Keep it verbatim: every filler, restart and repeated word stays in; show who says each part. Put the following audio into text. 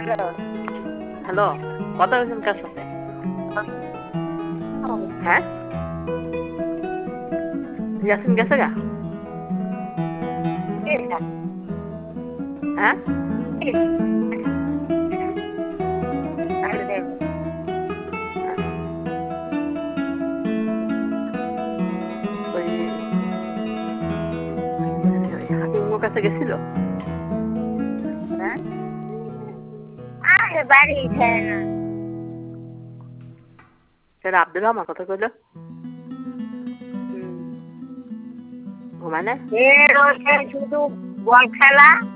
Speaker 1: Hello, কথা বলছেন কার সাথে? হ্যাঁ? ইয়াসিন গেছে গা? হ্যাঁ? ওই হাকিমের কাছে গেছিল? হ্যাঁ?
Speaker 2: বাড়ি খায় না।
Speaker 1: সেটা আব্দুল রহমান কথা কইল? ঘুমায় না?
Speaker 2: শুধু বল খেলা